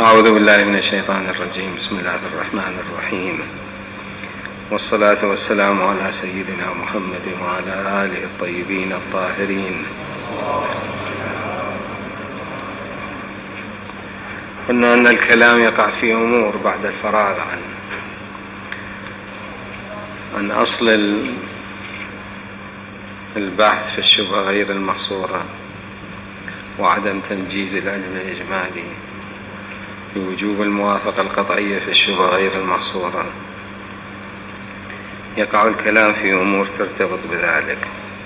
أعوذ بالله من الشيطان الرجيم. بسم الله الرحمن الرحيم، والصلاة والسلام على سيدنا محمد وعلى آله الطيبين الطاهرين. قلنا أن الكلام يقع في أمور بعد الفراغ عن أصل البحث في الشبهة غير المحصورة وعدم تنجيز العلم الإجمالي بوجوب الموافقة القطعية في الشبهة غير المحصورة. يقع الكلام في أمور ترتبط بذلك.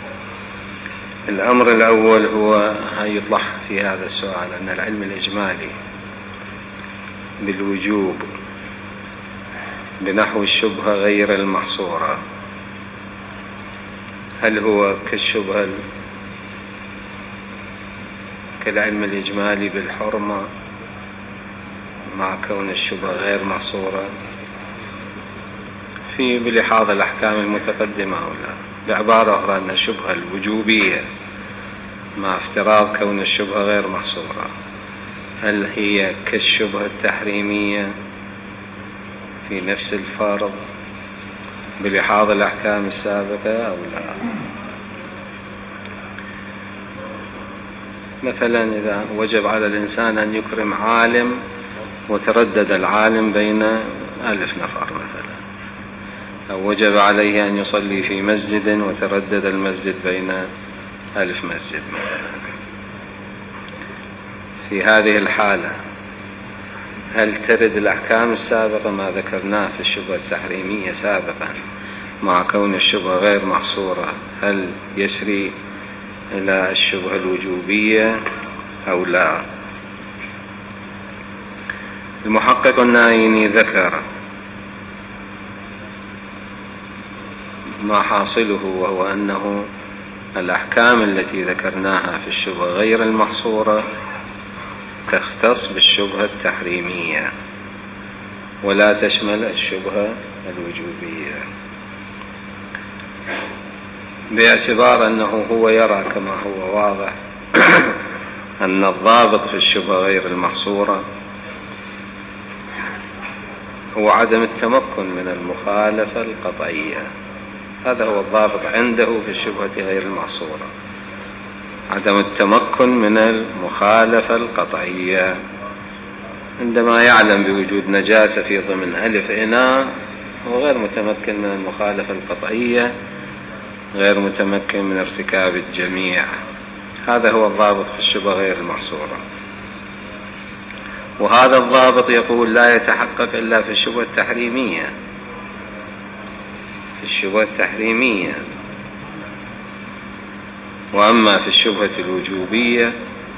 الأمر الأول هو يوضح في هذا السؤال أن العلم الإجمالي بالوجوب بنحو الشبهة غير المحصورة هل هو كالشبهة كالعلم الإجمالي بالحرمة مع كون الشبهة غير محصورة في بلحاظ الأحكام المتقدمة أو لا؟ بعبارة أخرى أن الشبهة الوجوبية مع افتراض كون الشبهة غير محصورة هل هي كالشبهة التحريمية في نفس الفرض بلحاظ الأحكام السابقة أو لا؟ مثلا إذا وجب على الإنسان أن يكرم عالم وتردد العالم بين 1000 نفر مثلا، أو وجب عليه أن يصلي في مسجد وتردد المسجد بين 1000 مسجد مثلا، في هذه الحالة هل ترد الأحكام السابقة ما ذكرناه في الشبهة التحريمية سابقا مع كون الشبهة غير محصورة هل يسري إلى الشبهة الوجوبية أو لا؟ المحقق النايني ذكر ما حاصله، وهو أنه الأحكام التي ذكرناها في الشبهة غير المحصورة تختص بالشبهة التحريمية ولا تشمل الشبهة الوجوبية، باعتبار أنه هو يرى كما هو واضح أن الضابط في الشبهة غير المحصورة هو عدم التمكن من المخالفة القطعية. هذا هو الضابط عنده في الشبهة غير المحصورة، عدم التمكن من المخالفة القطعية. عندما يعلم بوجود نجاسة في ضمن 1000 إناء هو غير متمكن من المخالفة القطعية، غير متمكن من ارتكاب الجميع. هذا هو الضابط في الشبهة غير المحصورة، وهذا الضابط يقول لا يتحقق إلا في الشبهة التحريمية. في الشبهة التحريمية، وأما في الشبهة الوجوبية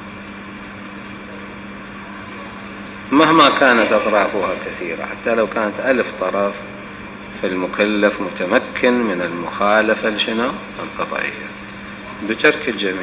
مهما كانت أطرافها كثيرة حتى لو كانت 1000 طرف فالمكلف متمكن من المخالفة القطعية بترك الجميع.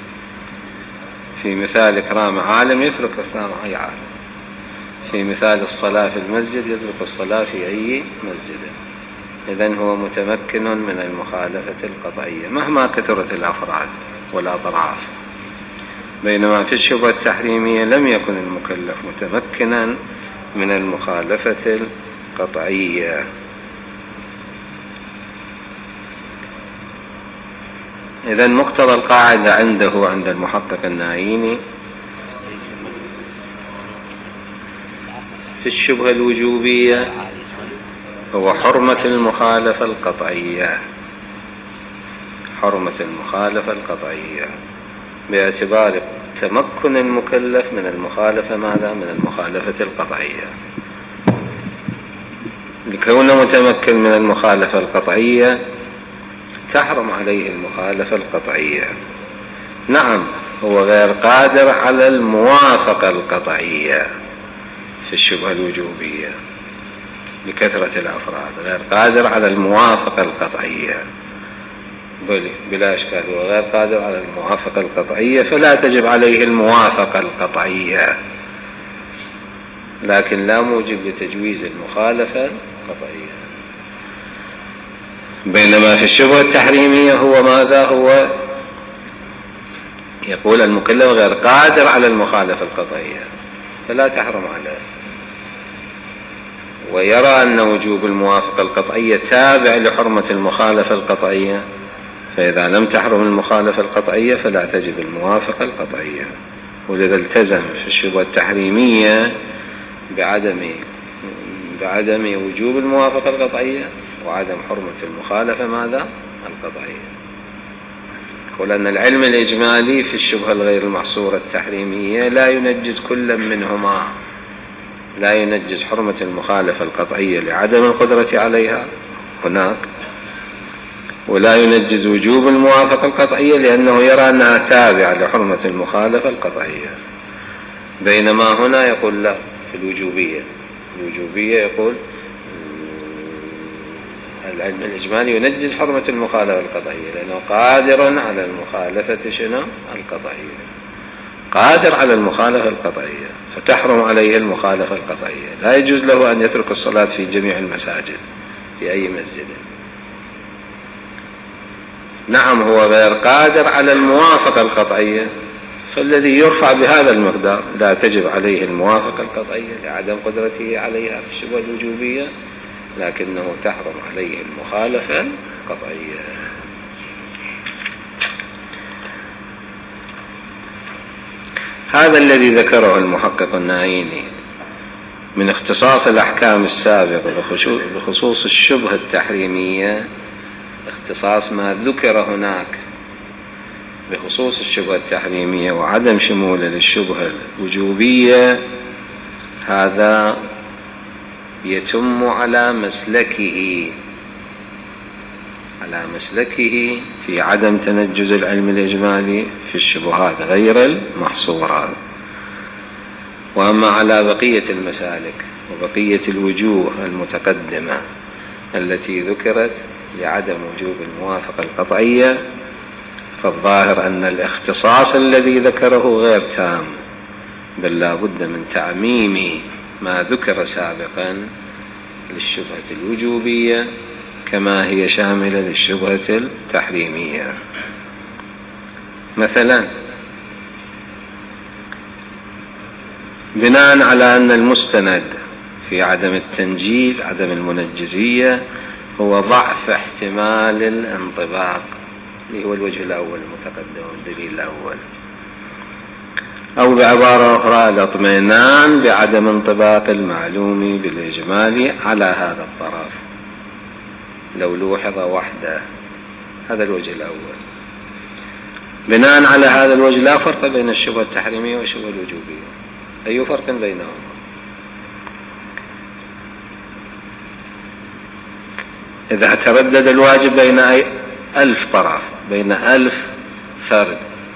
في مثال إكرام عالم يترك إكرام أي عالم، في مثال الصلاة في المسجد يترك الصلاة في أي مسجد. إذن هو متمكن من المخالفة القطعية مهما كثرت الأفراد والأطراف، بينما في الشبهة التحريمية لم يكن المكلف متمكنا من المخالفة القطعية. إذن مقتضى القاعدة عنده عند المحقق النايني في الشبهة الوجوبية هو حرمة المخالفة القطعية، حرمة المخالفة القطعية باعتبار تمكن المكلف من المخالفة ماذا؟ من المخالفة القطعية. لكونه متمكن من المخالفة القطعية تحرم عليه المخالفة القطعية. نعم هو غير قادر على الموافقة القطعية في الشبهة الوجوبية لكثرة الأفراد، غير قادر على الموافقة القطعية بلا إشكال، هو غير قادر على الموافقة القطعية فلا تجب عليه الموافقة القطعية، لكن لا موجب لتجويز المخالفة القطعية. بينما في الشبهة التحريمية هو ماذا؟ هو يقول المكلف غير قادر على المخالفة القطعية فلا تحرم عليه، ويرى أن وجوب الموافقة القطعية تابع لحرمة المخالفة القطعية، فإذا لم تحرم المخالفة القطعية فلا تجب الموافقة القطعية. ولذا التزم في الشبهة التحريمية بعدم وجوب الموافقة القطعية وعدم حرمة المخالفة ماذا؟ القطعية. يقول أن العلم الإجمالي في الشبهة الغير المحصورة التحريمية لا ينجز كل منهما، لا ينجز حرمة المخالفة القطعية لعدم القدرة عليها هناك، ولا ينجز وجوب الموافقة القطعية لأنه يرى أنها تابعة لحرمة المخالفة القطعية. بينما هنا يقول لا، في الوجوبية يقول العلم الإجمالي ينجز حرمة المخالفة القطعية لأنه قادر على المخالفة شنو؟ القطعية، قادر على المخالفة القطعية، فتحرم عليه المخالفة القطعية. لا يجوز له أن يترك الصلاة في جميع المساجد في أي مسجد. نعم هو غير قادر على الموافقة القطعية، فالذي يرفع بهذا المقدار لا تجب عليه الموافقة القطعية لعدم قدرته عليها في الشبهة الوجوبية، لكنه تحرم عليه المخالفة القطعية. هذا الذي ذكره المحقق النعيني من اختصاص الأحكام السابقة بخصوص الشبهة التحريمية، اختصاص ما ذكر هناك بخصوص الشبهة التحريمية وعدم شموله للشبهة الوجوبية، هذا يتم على مسلكه في عدم تنجز العلم الإجمالي في الشبهات غير المحصورة. وأما على بقية المسالك وبقية الوجوه المتقدمة التي ذكرت لعدم وجوب الموافقة القطعية، فالظاهر أن الاختصاص الذي ذكره غير تام، بل لا بد من تعميم ما ذكر سابقا للشبهة الوجوبية كما هي شاملة للشبهة التحريمية. مثلا بناء على أن المستند في عدم التنجيز عدم المنجزية هو ضعف احتمال الانطباق، اللي هو الوجه الأول المتقدم والدليل الأول، أو بعبارة أخرى الاطمئنان بعدم انطباق المعلوم بالإجمال على هذا الطرف لو لوحظ وحده. هذا الوجه الأول. بناء على هذا الوجه لا فرق بين الشبهة التحريمية والشبهة الوجوبية. أي فرق بينهما؟ إذا تردد الواجب بين 1000 طرف، بين 1000 فرد،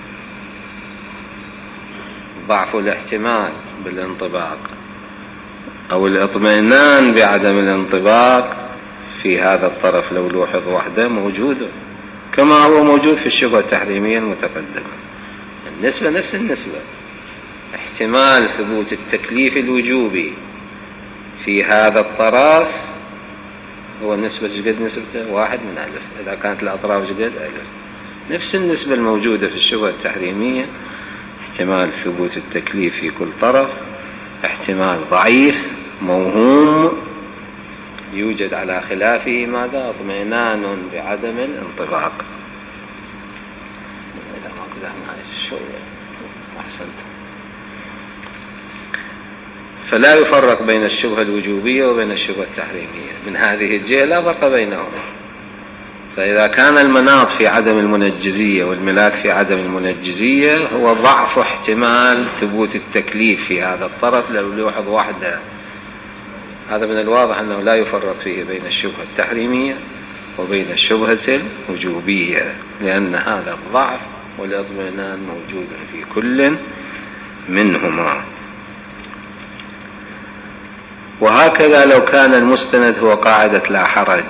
ضعف الاحتمال بالانطباق أو الاطمئنان بعدم الانطباق في هذا الطرف لو لوحظ وحده موجود كما هو موجود في الشبهة التحريمية المتقدمة. النسبة نفس النسبة، احتمال ثبوت التكليف الوجوبي في هذا الطرف هو النسبة جدد نسبته 1/1000 إذا كانت الأطراف جدد 1000. نفس النسبة الموجودة في الشبهة التحريمية، احتمال ثبوت التكليف في كل طرف، احتمال ضعيف موهوم يوجد على خلافه ماذا؟ اطمئنان بعدم الانطباق. إذا ما قدرنا شوية أحسنت. فلا يفرق بين الشبهة الوجوبية وبين الشبهة التحريمية من هذه الجهة، لا فرق بينهما. فإذا كان المناط في عدم المنجزية والملاك في عدم المنجزية هو ضعف احتمال ثبوت التكليف في هذا الطرف لو لوحظ وحده، هذا من الواضح أنه لا يفرق فيه بين الشبهة التحريمية وبين الشبهة الوجوبية، لأن هذا الضعف والاطمئنان موجود في كل منهما. وهكذا لو كان المستند هو قاعدة لا حرج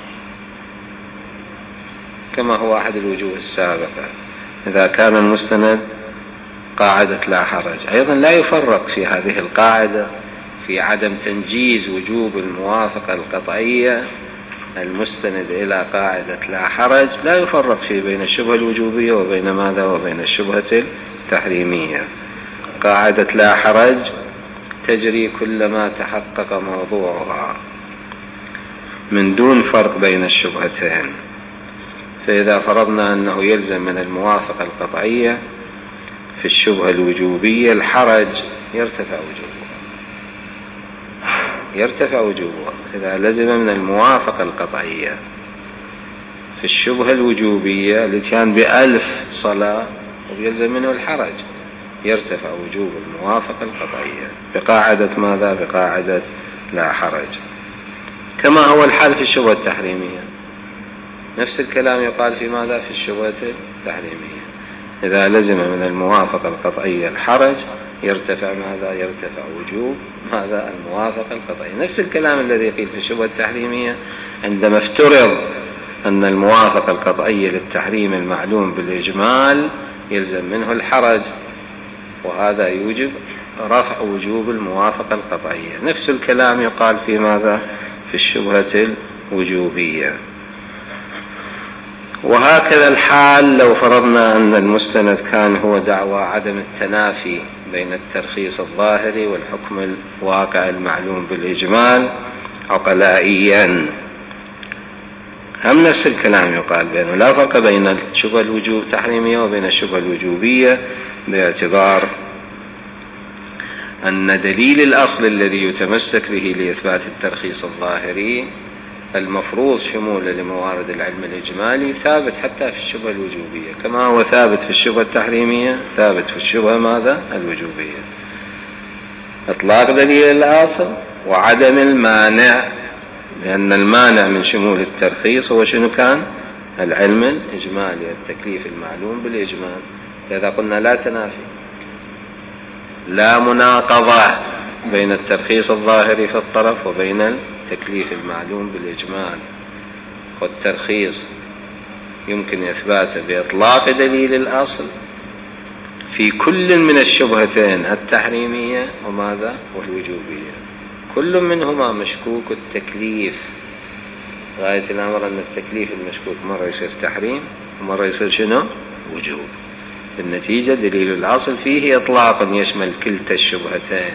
كما هو أحد الوجوه السابقة، إذا كان المستند قاعدة لا حرج، أيضا لا يفرق في هذه القاعدة في عدم تنجيز وجوب الموافقة القطعية المستند إلى قاعدة لا حرج، لا يفرق فيه بين الشبهة الوجوبية وبين ماذا؟ وبين الشبهة التحريمية. قاعدة لا حرج تجري كلما تحقق موضوعها من دون فرق بين الشبهتين. فإذا فرضنا أنه يلزم من الموافقة القطعية في الشبهة الوجوبية الحرج، يرتفع وجوبها. إذا لزم من الموافقة القطعية في الشبهة الوجوبية الاتيان ب1000 صلاة ويلزم منه الحرج، يرتفع وجوب الموافقة القطعية بقاعدة ماذا؟ بقاعدة لا حرج. كما هو الحال في الشبهة التحريمية، نفس الكلام يقال في ماذا؟ في الشبهة التحريمية. إذا لزم من الموافقة القطعية الحرج يرتفع ماذا؟ يرتفع وجوب ماذا؟ الموافقة القطعية. نفس الكلام الذي قيل في الشبهة التحريمية عندما افترض أن الموافقة القطعية للتحريم المعلوم بالإجمال يلزم منه الحرج، وهذا يوجب رفع وجوب الموافقة القطعية. نفس الكلام يقال في ماذا؟ في الشبهة الوجوبية. وهكذا الحال لو فرضنا أن المستند كان هو دعوى عدم التنافي بين الترخيص الظاهري والحكم الواقع المعلوم بالإجمال عقلائيا، هم نفس الكلام يقال بينه، لا فرق بين الشبهة الوجوب التحريمية وبين الشبهة الوجوبية، باعتبار أن دليل الأصل الذي يتمسك به لإثبات الترخيص الظاهري المفروض شموله لموارد العلم الإجمالي ثابت حتى في الشبهة الوجوبية، كما هو ثابت في الشبهة التحريمية ثابت في الشبهة ماذا؟ الوجوبية. إطلاق دليل الأصل وعدم المانع، لأن المانع من شمول الترخيص هو شنو كان؟ العلم الإجمالي، التكليف المعلوم بالإجمال. فإذا قلنا لا تنافي، لا مناقضة بين الترخيص الظاهري في الطرف وبين التكليف المعلوم بالإجمال، والترخيص يمكن إثباته بإطلاق دليل الأصل في كل من الشبهتين التحريمية وماذا؟ والوجوبية، كل منهما مشكوك التكليف. غاية الأمر أن التكليف المشكوك مرة يصير تحريم ومرة يصير شنو؟ وجوب. بالنتيجة دليل الأصل فيه إطلاق يشمل كلتا الشبهتين.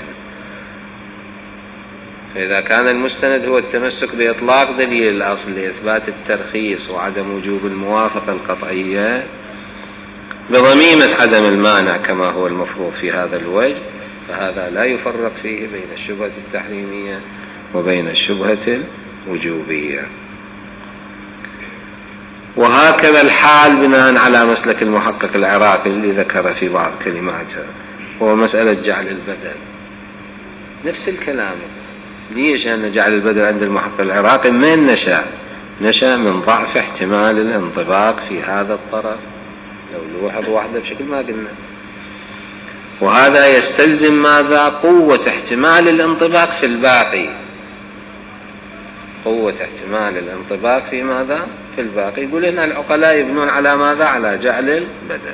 فإذا كان المستند هو التمسك بإطلاق دليل الأصل لإثبات الترخيص وعدم وجوب الموافقة القطعية بضميمة عدم المانع كما هو المفروض في هذا الوجه، فهذا لا يفرق فيه بين الشبهة التحريمية وبين الشبهة الوجوبية. وهكذا الحال بناء على مسلك المحقق العراقي اللي ذكر في بعض كلماته، هو مسألة جعل البدل. نفس الكلام. ليش أن جعل البدل عند المحقق العراقي من نشأ من ضعف احتمال الانطباق في هذا الطرف، لو نلاحظ واحدة بشكل ما قلنا، وهذا يستلزم ماذا؟ قوة احتمال الانطباق في الباقي، قوة احتمال الانطباق في ماذا؟ في الباقي. يقول هنا العقلاء يبنون على ماذا؟ على جعل البدل.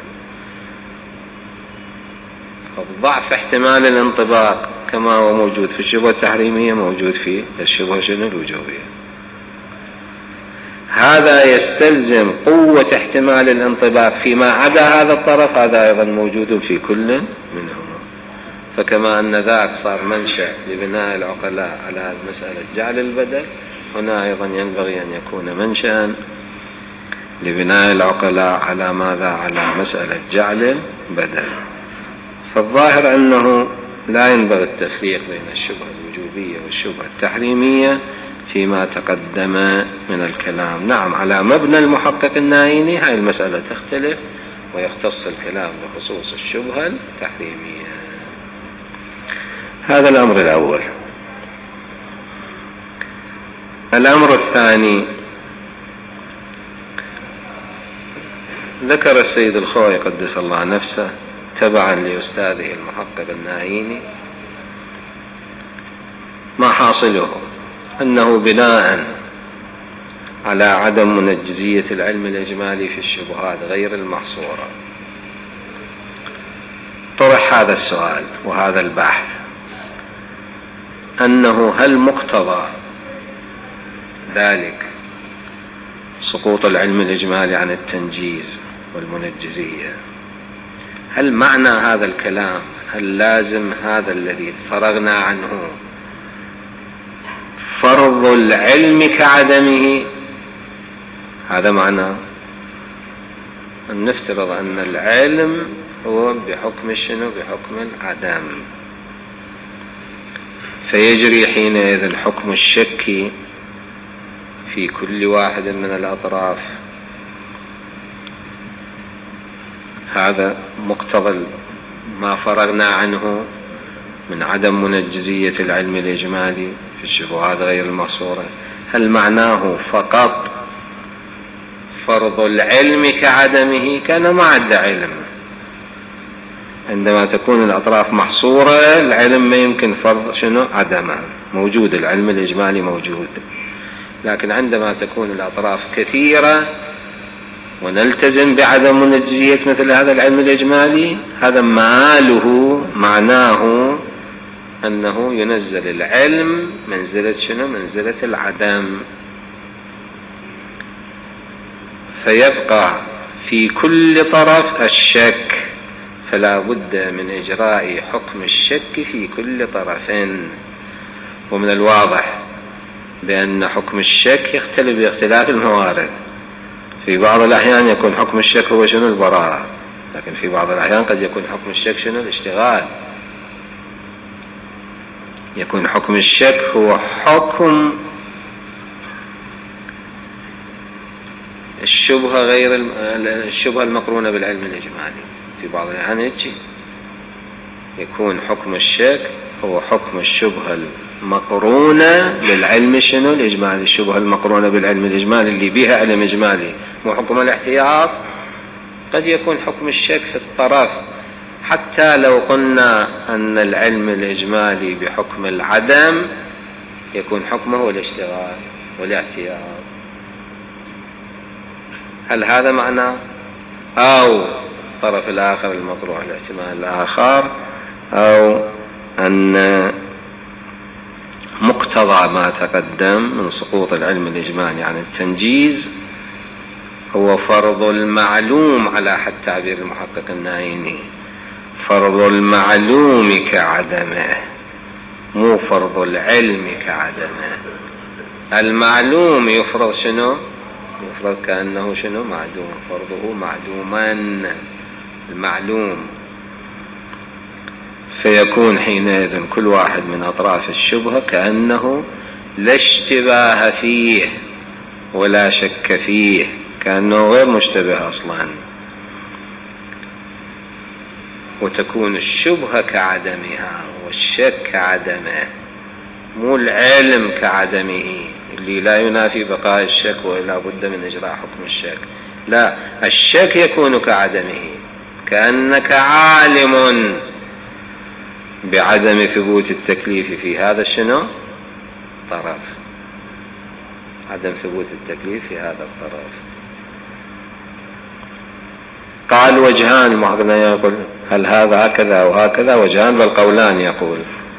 ضعف احتمال الانطباق كما هو موجود في الشبهة التحريمية موجود في الشبهة الوجوبية. هذا يستلزم قوة احتمال الانطباق فيما عدا هذا الطرف، هذا أيضا موجود في كل منهما. فكما أن ذاك صار منشأ لبناء العقلاء على مسألة جعل البدل، هنا أيضا ينبغي أن يكون منشأ لبناء العقلاء على ماذا؟ على مسألة جعل البدل. فالظاهر أنه لا ينبغي التفريق بين الشبهة الوجوبية والشبهة التحريمية فيما تقدم من الكلام. نعم، على مبنى المحقق النايني هاي المسألة تختلف ويختص الكلام بخصوص الشبهة التحريمية. هذا الأمر الأول. الأمر الثاني، ذكر السيد الخوئي قدس الله نفسه تبعا لأستاذه المحقق النايني ما حاصله أنه بناء على عدم منجزية العلم الإجمالي في الشبهات غير المحصورة طرح هذا السؤال وهذا البحث، أنه هل مقتضى ذلك سقوط العلم الإجمالي عن التنجيز والمنجزية؟ هل معنى هذا الكلام هل لازم هذا الذي فرغنا عنه فرض العلم كعدمه؟ هذا معنى أن نفترض أن العلم هو بحكم شنو؟ بحكم العدم، فيجري حينئذ حكم الشك في كل واحد من الأطراف. هذا مقتضى ما فرغنا عنه من عدم منجزية العلم الإجمالي في الشبهات غير المقصورة. هل معناه فقط فرض العلم كعدمه؟ كان ما عد علم. عندما تكون الأطراف محصورة العلم ما يمكن فرض شنو؟ عدمه. موجود العلم الإجمالي موجود، لكن عندما تكون الأطراف كثيرة ونلتزم بعدم منجزية مثل هذا العلم الإجمالي، هذا معناه أنه ينزل العلم منزلة شنو؟ منزلة العدم، فيبقى في كل طرف الشك، فلا بد من إجراء حكم الشك في كل طرفين. ومن الواضح بأن حكم الشك يختلف باختلاف الموارد. في بعض الأحيان يكون حكم الشك هو شنو؟ البراءة، لكن في بعض الأحيان قد يكون حكم الشك شنو؟ الاشتغال. يكون حكم الشك هو حكم الشبهة غير الشبهة المقرونة بالعلم الإجمالي. في بعض الأحيان يكون حكم الشك هو حكم الشبهة المقرونة بالعلم شنو؟ الإجمالي. الشبهة المقرونة بالعلم الإجمالي اللي بها علم إجمالي مو حكم الاحتياط. قد يكون حكم الشك في الطرف، حتى لو قلنا أن العلم الإجمالي بحكم العدم يكون حكمه الاشتغال والاحتياط. هل هذا معنى؟ أو الطرف الآخر المطروح الاحتمال الآخر، أو أن مقتضى ما تقدم من سقوط العلم الإجمالي عن التنجيز هو فرض المعلوم على حد تعبير المحقق النايني، فرض المعلوم كعدمه، مو فرض العلم كعدمه. المعلوم يفرض شنو؟ يفرض كأنه شنو؟ معدوم، فرضه معدوما المعلوم. فيكون حينئذ كل واحد من أطراف الشبهة كأنه لا اشتباه فيه ولا شك فيه، كأنه غير مشتبه أصلا. وتكون الشبهة كعدمها والشك كعدمه، مو العلم كعدمه اللي لا ينافي بقاء الشك ولا بد من إجراء حكم الشك. لا، الشك يكون كعدمه، كأنك عالم بعدم ثبوت التكليف في هذا شنو؟ طرف، عدم ثبوت التكليف في هذا الطرف. قال وجهان، ما قلنا يقول هل هذا هكذا أو هكذا؟ وجهان بل قولان. يقول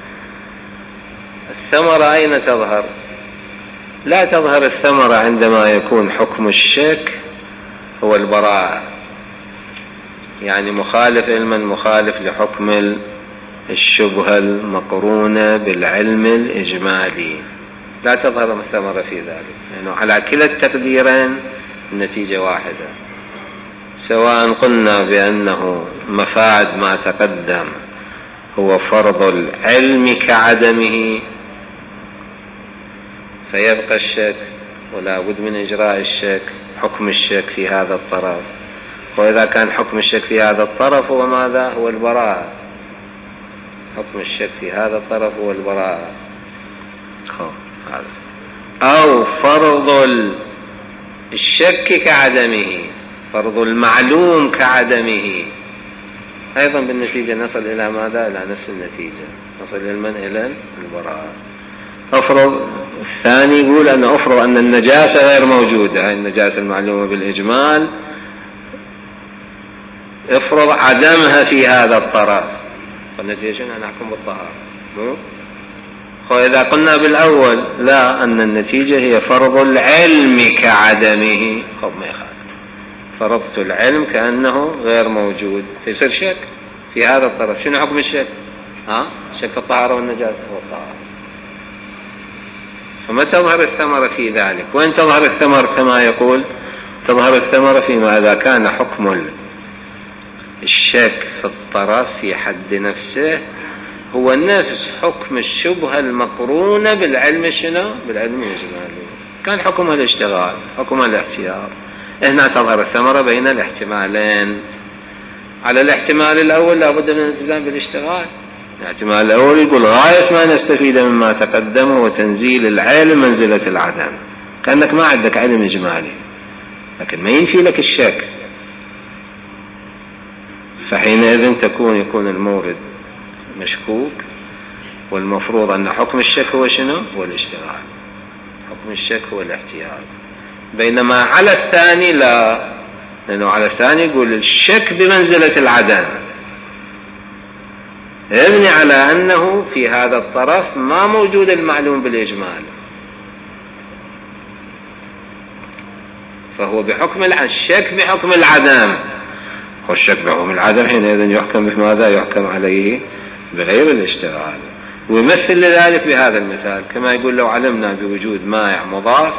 الثمرة أين تظهر؟ لا تظهر الثمرة عندما يكون حكم الشك هو البراءة، يعني مخالف علما مخالف لحكم الشبهة المقرونة بالعلم الإجمالي. لا تظهر الثمرة في ذلك، يعني على كلا التقديرين النتيجة واحدة، سواء قلنا بأنه مفاد ما تقدم هو فرض العلم كعدمه فيبقى الشك ولا بد من إجراء الشك، حكم الشك في هذا الطرف. وإذا كان حكم الشك في هذا الطرف هو ماذا؟ هو البراءة. حكم الشك في هذا الطرف هو البراءة. أو فرض الشك كعدمه، فرض المعلوم كعدمه، أيضا بالنتيجة نصل إلى ماذا؟ إلى نفس النتيجة، نصل إلى البراءة. أفرض الثاني يقول أن أفرض أن النجاسة غير موجودة، النجاسة المعلومة بالإجمال افرض عدمها في هذا الطرف، فالنتيجة شنو؟ نحكم بالطهارة. وإذا قلنا بالأول لا، أن النتيجة هي فرض العلم كعدمه، ما يخالف، فرضت العلم كأنه غير موجود، فيصير شك، في هذا الطرف، شنو حكم الشك؟ شك في الطهارة والنجاسة هو الطهارة. فما تظهر الثمرة في ذلك. وين تظهر الثمرة؟ كما يقول تظهر الثمرة فيما إذا كان حكم الشك في الطرف في حد نفسه هو نفس حكم الشبهة المقرونة بالعلم شنو؟ بالعلم الإجمالي. كان حكمها الاشتغال، حكمها الاحتياط. هنا تظهر الثمرة بين الاحتمالين. على الاحتمال الأول لابد من الالتزام بالاشتغال. الاحتمال الأول يقول غاية ما نستفيد مما تقدم هو تنزيل العلم منزلة العدم، كأنك ما عندك علم إجمالي، لكن ما ينفي لك الشك. فحينئذ يكون المورد مشكوك، والمفروض أن حكم الشك هو شنو؟ هو الاشتغال. حكم الشك هو الاحتياط. بينما على الثاني لا، لأنه على الثاني يقول الشك بمنزلة العدم، يبني على أنه في هذا الطرف ما موجود المعلوم بالإجمال، فهو بحكم الشك بحكم العدم. والشك بحكم العدم حينئذ يحكم بماذا؟ يحكم عليه بغير الاشتغال. ويمثل لذلك بهذا المثال، كما يقول لو علمنا بوجود مائع مضاف،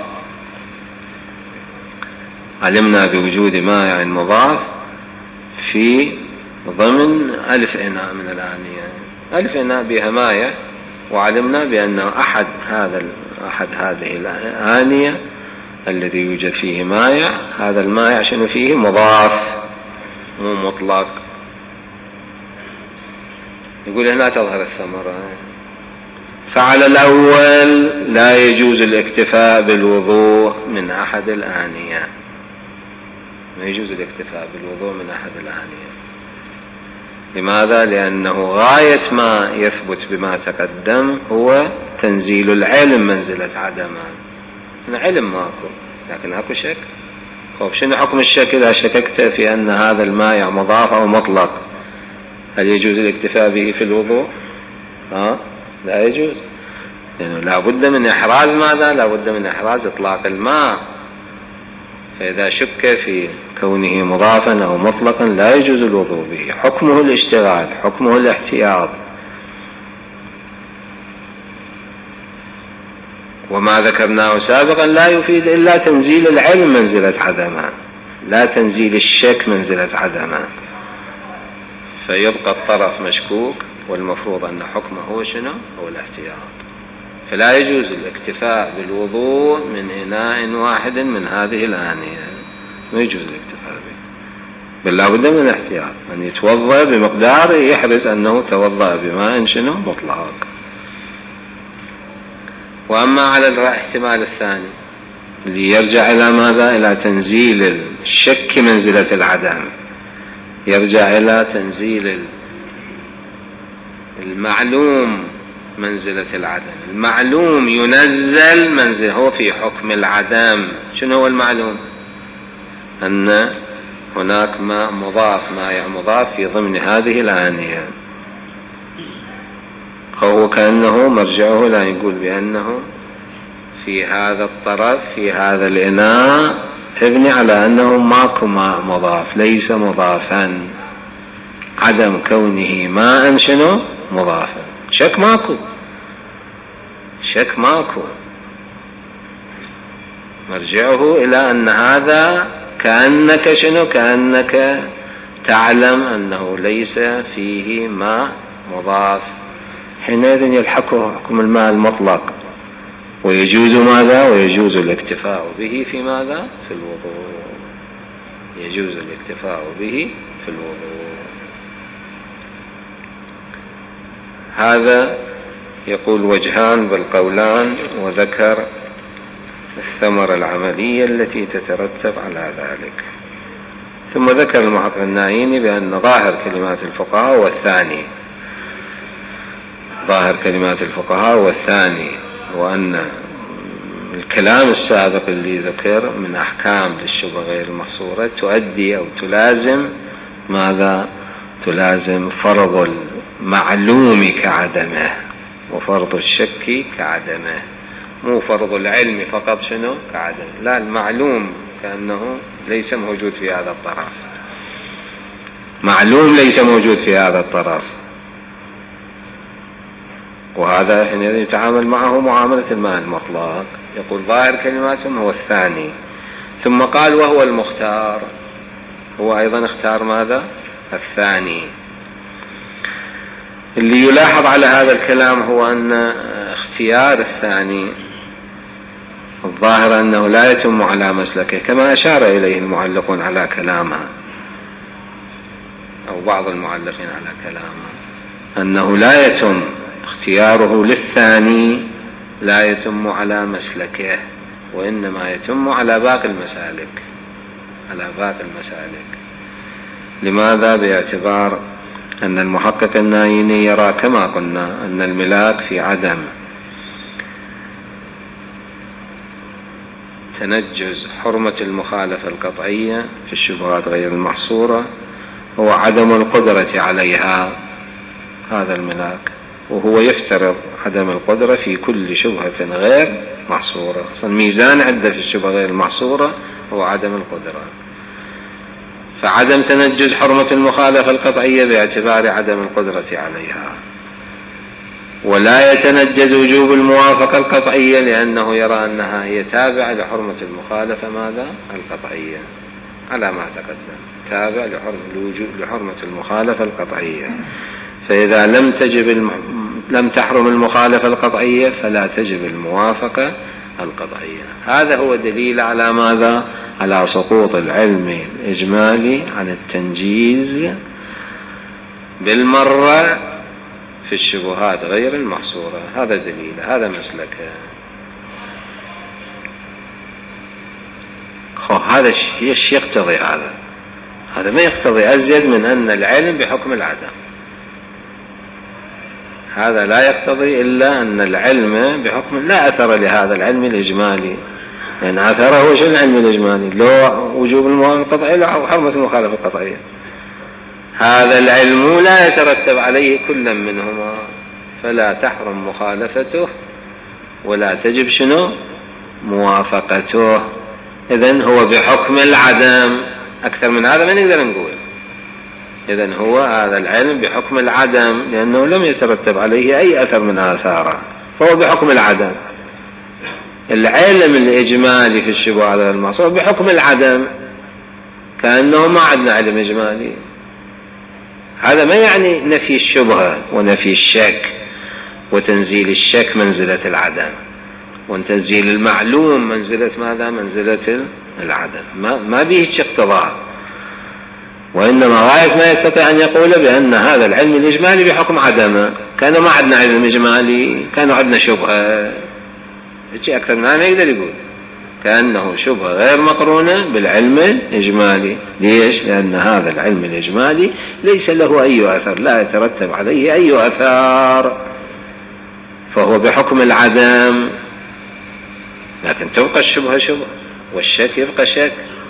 علمنا بوجود مائع مضاف في ضمن 1000 إناء من الآنية، 1000 إناء بها مائع، وعلمنا بأنه أحد هذه الآنية الذي يوجد فيه مائع، هذا المائع شنو فيه؟ مضاف مو مطلق. يقول هنا تظهر الثمرة. فعلى الأول لا يجوز الاكتفاء بالوضوء من أحد الآنية، ما يجوز الاكتفاء بالوضوء من أحد الآنية. لماذا؟ لأنه غاية ما يثبت بما تقدم هو تنزيل العلم منزلة عدما. علم ماكو، لكن اكو شك. شنو حكم الشك؟ إذا شككت في أن هذا المائع مضاف أو مطلق، هل يجوز الاكتفاء به في الوضوء؟ لا يجوز، لأنه لا بد من إحراز ماذا؟ لا بد من إحراز إطلاق الماء. فإذا شك في كونه مضافا أو مطلقا لا يجوز الوضوء به. حكمه الاشتغال، حكمه الاحتياط. وما ذكرناه سابقا لا يفيد إلا تنزيل العلم منزلة عدما، لا تنزيل الشك منزلة عدما. فيبقى الطرف مشكوك، والمفروض أن حكمه هو شنو؟ هو الاحتياط. فلا يجوز الاكتفاء بالوضوء من إناء واحد من هذه الآنية، ما يجوز الاكتفاء به، بل لا بد من الاحتياط، أن يتوضأ بمقدار يحرز أنه توضأ بماء شنو؟ مطلق. وأما على الاحتمال الثاني اللي يرجع إلى ماذا؟ إلى تنزيل الشك منزلة العدم، يرجع إلى تنزيل المعلوم منزلة العدم. المعلوم ينزل منزل، هو في حكم العدم. شنو هو المعلوم؟ أن هناك ماء مضاف، مائع مضاف في ضمن هذه الآنية. هو كأنه مرجعه لا يقول بأنه في هذا الطرف في هذا الإناء تبني على أنه ماكو ماء مضاف، ليس مضافا، عدم كونه ماء شنو؟ مضافا. شك ماكو، شك ماكو. مرجعه إلى أن هذا كأنك شنو؟ كأنك تعلم أنه ليس فيه ماء مضاف. حينئذ يلحقه حكم الماء المطلق، ويجوز ماذا؟ ويجوز الاكتفاء به في ماذا؟ في الوضوء. يجوز الاكتفاء به في الوضوء. هذا يقول وجهان بالقولان، وذكر الثمرة العملية التي تترتب على ذلك. ثم ذكر المحقق النعيني بأن ظاهر كلمات الفقهاء والثاني، ظاهر كلمات الفقهاء والثاني، وأن الكلام السابق اللي ذكر من أحكام للشبهة غير المحصورة تؤدي أو تلازم ماذا؟ تلازم فرض المعلوم كعدمه، وفرض الشك كعدمه، مو فرض العلم فقط شنو؟ كعدمه، لا، المعلوم كأنه ليس موجود في هذا الطرف. معلوم ليس موجود في هذا الطرف، وهذا حين يتعامل معه معاملة الماء المطلق. يقول ظاهر كلماتهم هو الثاني، ثم قال وهو المختار، هو أيضا اختار ماذا؟ الثاني. اللي يلاحظ على هذا الكلام هو أن اختيار الثاني الظاهر أنه لا يتم على مسلكه، كما أشار إليه المعلقون على كلامه أو بعض المعلقين على كلامه، أنه لا يتم اختياره للثاني، لا يتم على مسلكه، وإنما يتم على باقي المسالك، على باقي المسالك. لماذا؟ باعتبار أن المحقق النايني يرى كما قلنا أن الملاك في عدم تنجز حرمة المخالفة القطعية في الشبهات غير المحصورة هو عدم القدرة عليها، هذا الملاك، وهو يفترض عدم القدرة في كل شبهة غير محصورة. ميزان عنده في الشبهة غير المحصورة هو عدم القدرة، فعدم تنجز حرمة المخالفة القطعية باعتبار عدم القدرة عليها، ولا يتنجز وجوب الموافقة القطعية لأنه يرى أنها هي تابعة لحرمة المخالفة ماذا؟ القطعية، على ما تقدم، تابع لحرمة المخالفة القطعية. فإذا لم تحرم المخالفة القطعية فلا تجب الموافقة القطعية. هذا هو دليل على ماذا؟ على سقوط العلم الإجمالي عن التنجيز بالمرة في الشبهات غير المحصورة. هذا دليل، هذا مسلك. هذا ايش يقتضي؟ هذا ما يقتضي أزيد من أن العلم بحكم العدم. هذا لا يقتضي إلا أن العلم بحكم لا أثر لهذا العلم الإجمالي، لأن أثره وش العلم الإجمالي؟ لو وجوب الموافقة القطعية أو حرمة المخالفة القطعية. هذا العلم لا يترتب عليه كل منهما، فلا تحرم مخالفته ولا تجب شنو؟ موافقته. إذن هو بحكم العدم، أكثر من هذا ما نقدر نقول. إذن هو هذا العلم بحكم العدم لأنه لم يترتب عليه أي أثر من آثاره، فهو بحكم العدم. العلم الإجمالي في الشبهات المحصورة بحكم العدم، كأنه ما عندنا علم إجمالي. هذا ما يعني نفي الشبهة ونفي الشك وتنزيل الشك منزلة العدم، وتنزيل المعلوم منزلة ماذا؟ منزلة العدم. ما به اقتضاء، وإنما غاية ما يستطيع أن يقول بأن هذا العلم الإجمالي بحكم عدمه. كان ما عندنا علم إجمالي، كان عندنا شبهة، شيء أكثر من هذا ما يقدر يقول. كأنه شبهة غير مقرونة بالعلم الإجمالي. ليش؟ لأن هذا العلم الإجمالي ليس له أي أثر، لا يترتب عليه أي أثار، فهو بحكم العدم. لكن تبقى الشبهة شبهة والشك يبقى شك،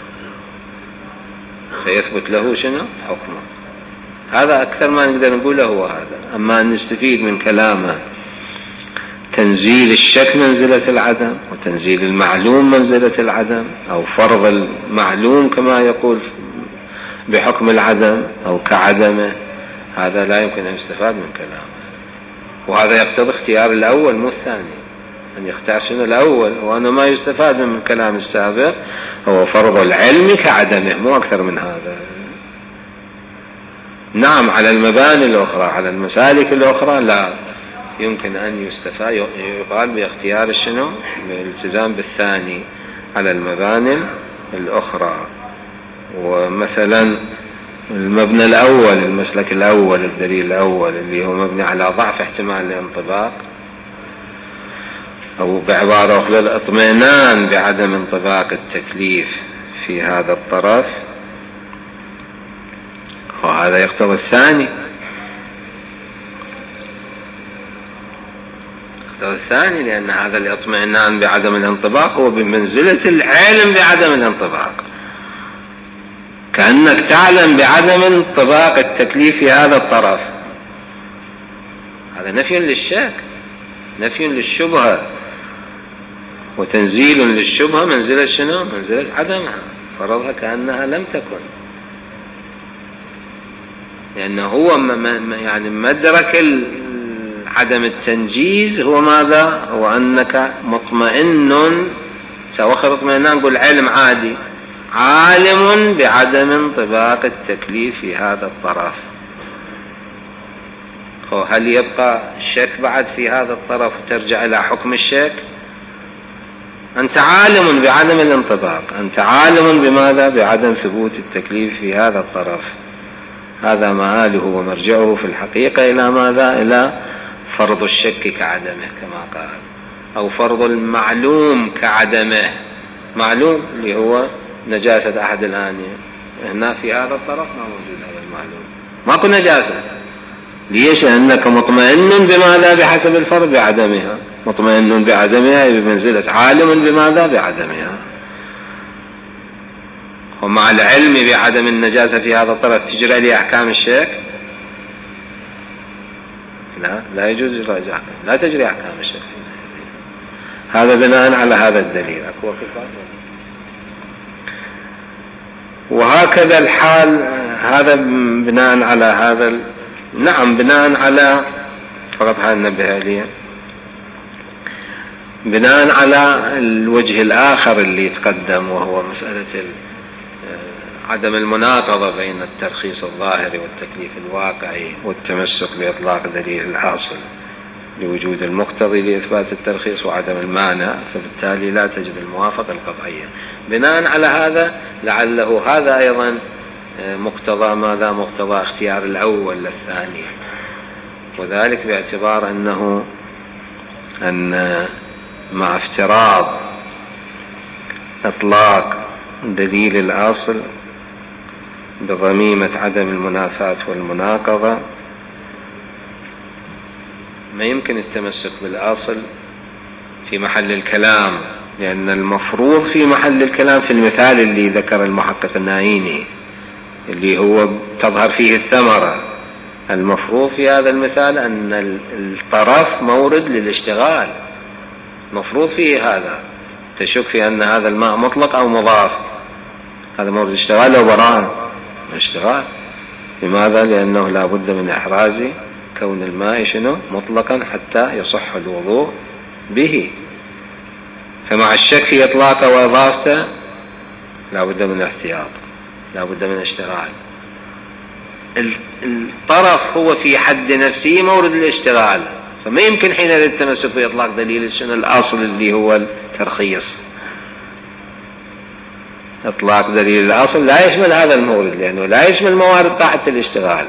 فيثبت له شنو؟ حكمه. هذا أكثر ما نقدر نقوله هو هذا. أما أن نستفيد من كلامه تنزيل الشك منزلة العدم، وتنزيل المعلوم منزلة العدم، أو فرض المعلوم كما يقول بحكم العدم أو كعدمه، هذا لا يمكن أن يستفاد من كلامه. وهذا يقتضي اختيار الأول مو الثاني، أن يختار شنو؟ الأول. وأنا ما يستفاد من كلام السابق هو فرض العلم كعدمه، مو أكثر من هذا. نعم على المباني الأخرى، على المسالك الأخرى لا يمكن أن يستفاد، يقال باختيار شنو؟ بالالتزام بالثاني على المباني الأخرى. ومثلا المبنى الأول، المسلك الأول، الدليل الأول اللي هو مبني على ضعف احتمال الانطباق، أو بعبارة أخرى الاطمئنان بعدم انطباق التكليف في هذا الطرف، وهذا يقتضي الثاني. يقتضي الثاني لأن هذا الاطمئنان بعدم الانطباق هو بمنزلة العلم بعدم الانطباق، كأنك تعلم بعدم انطباق التكليف في هذا الطرف. هذا نفي للشك، نفي للشبهة، وتنزيل للشبهة منزلة شنو؟ منزلة عدمها، فرضها كأنها لم تكن. لأنه هو يعني مدرك عدم التنجيز هو ماذا؟ هو أنك مطمئن، سأخر اطمئنان نقول علم عادي، عالم بعدم انطباق التكليف في هذا الطرف. هل يبقى الشك بعد في هذا الطرف وترجع إلى حكم الشك؟ أنت عالم بعدم الانطباق، أنت عالم بماذا؟ بعدم ثبوت التكليف في هذا الطرف. هذا مآله ومرجعه في الحقيقة إلى ماذا؟ إلى فرض الشك كعدمه كما قال، أو فرض المعلوم كعدمه. معلوم اللي هو نجاسة أحد الآنية، هنا في هذا الطرف ما موجود هذا المعلوم، ماكو نجاسة. ليش؟ لأنك مطمئن بماذا؟ بحسب الفرض بعدمها، مطمئن بعدمها بمنزلة عالم بماذا؟ بعدمها. ومع العلم بعدم النجاسة في هذا الطرف تجرى لي أحكام الشك؟ لا يجوز إجراء أحكام، لا تجري أحكام الشك. هذا بناء على هذا الدليل. أكو وقفات؟ وهكذا الحال، هذا بناء على هذا نعم، بناء على فقط هذا ننبه عليه، بناء على الوجه الآخر اللي يتقدم، وهو مسألة عدم المناقضة بين الترخيص الظاهري والتكليف الواقعي والتمسك بإطلاق دليل الحاصل لوجود المقتضي لإثبات الترخيص وعدم المانع، فبالتالي لا تجد الموافقة القطعية. بناء على هذا لعله هذا أيضا مقتضى ماذا؟ مقتضى اختيار الأول للثاني، وذلك باعتبار أن مع افتراض إطلاق دليل الأصل بضميمة عدم المنافاة والمناقضة، ما يمكن التمسك بالأصل في محل الكلام، لأن المفروض في محل الكلام في المثال اللي ذكر المحقق النايني اللي هو تظهر فيه الثمرة، المفروض في هذا المثال أن الطرف مورد للاشتغال، مفروض فيه هذا. تشك في أن هذا الماء مطلق أو مضاف، هذا مورد اشتغال أو براءة؟ اشتغال. لماذا؟ لأنه لا بد من إحراز كون الماء شنو؟ مطلقا حتى يصح الوضوء به. فمع الشك في إطلاقه وإضافته لا بد من احتياط، لا بد من اشتغال. الطرف هو في حد نفسه مورد الاشتغال، فما يمكن حين التمسك بإطلاق دليل شنو الأصل اللي هو الترخيص. إطلاق دليل الأصل لا يشمل هذا المورد، لأنه لا يشمل موارد طاعة الاشتغال.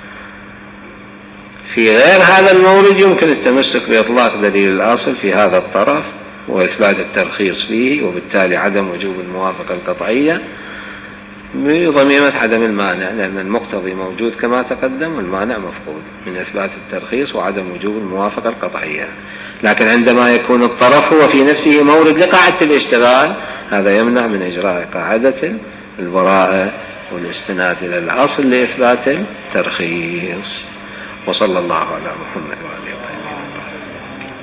في غير هذا المورد يمكن التمسك بإطلاق دليل الأصل في هذا الطرف وإثبات الترخيص فيه، وبالتالي عدم وجوب الموافقة القطعية بضميمة عدم المانع، لأن المقتضي موجود كما تقدم والمانع مفقود من إثبات الترخيص وعدم وجوب الموافقة القطعية. لكن عندما يكون الطرف هو في نفسه مورد لقاعدة الاشتغال، هذا يمنع من إجراء قاعدة البراءة والاستناد إلى الأصل لإثبات الترخيص. وصلى الله على محمد وعلى آله وصحبه.